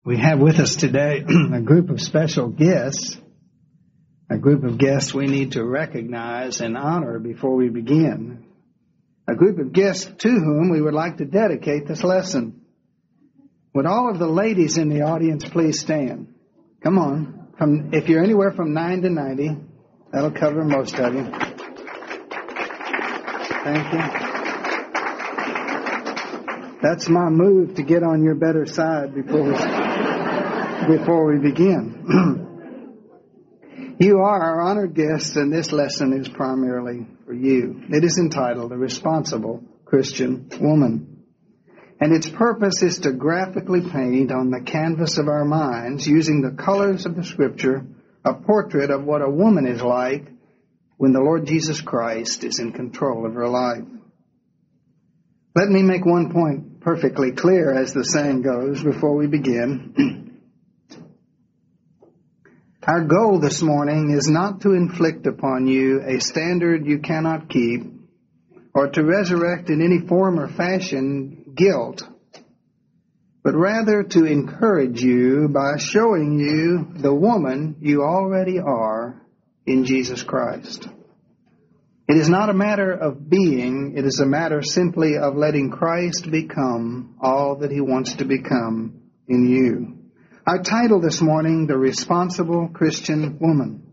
We have with us today a group of special guests, a group of guests we need to recognize and honor before we begin, a group of guests to whom we would like to dedicate this lesson. Would all of the ladies in the audience please stand? Come on. If you're anywhere from 9 to 90, that'll cover most of you. Thank you. That's my move to get on your better side before we begin. You are our honored guests, and this lesson is primarily for you. It is entitled, "A Responsible Christian Woman." And its purpose is to graphically paint on the canvas of our minds, using the colors of the Scripture, a portrait of what a woman is like when the Lord Jesus Christ is in control of her life. Let me make one point perfectly clear, as the saying goes, before we begin. Our goal this morning is not to inflict upon you a standard you cannot keep, or to resurrect in any form or fashion guilt, but rather to encourage you by showing you the woman you already are in Jesus Christ. It is not a matter of being, it is a matter simply of letting Christ become all that He wants to become in you. Our title this morning, "The Responsible Christian Woman."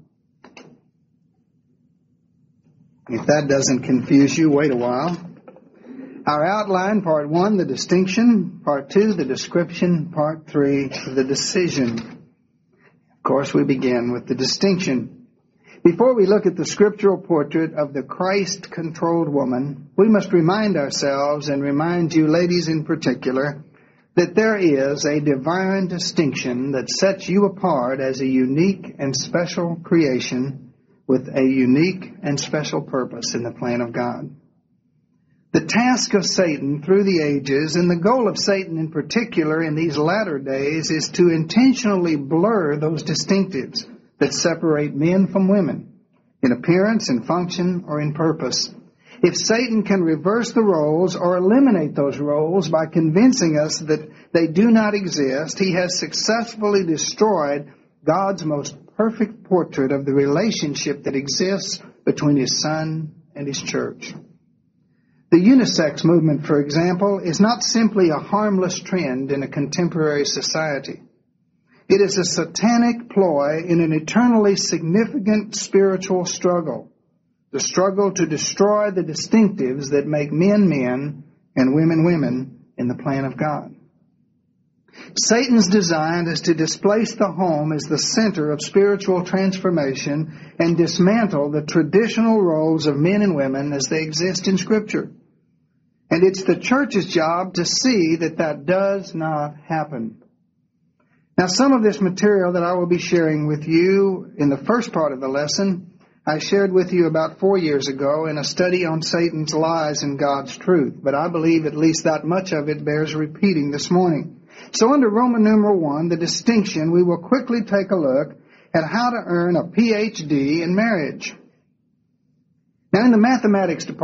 If that doesn't confuse you, wait a while. Our outline, Part 1, the distinction. Part 2, the description. Part 3, the decision. Of course, we begin with the distinction. Before we look at the scriptural portrait of the Christ-controlled woman, we must remind ourselves, and remind you ladies in particular, that there is a divine distinction that sets you apart as a unique and special creation with a unique and special purpose in the plan of God. The task of Satan through the ages, and the goal of Satan in particular in these latter days, is to intentionally blur those distinctives that separate men from women in appearance, in function, or in purpose. If Satan can reverse the roles or eliminate those roles by convincing us that they do not exist, he has successfully destroyed God's most perfect portrait of the relationship that exists between His Son and His church. The unisex movement, for example, is not simply a harmless trend in a contemporary society. It is a satanic ploy in an eternally significant spiritual struggle. The struggle to destroy the distinctives that make men men and women women in the plan of God. Satan's design is to displace the home as the center of spiritual transformation and dismantle the traditional roles of men and women as they exist in Scripture. And it's the church's job to see that that does not happen. Now, some of this material that I will be sharing with you in the first part of the lesson, I shared with you about 4 years ago in a study on Satan's lies and God's truth. But I believe at least that much of it bears repeating this morning. So under Roman numeral 1, the distinction, we will quickly take a look at how to earn a PhD in marriage. Now, in the mathematics department,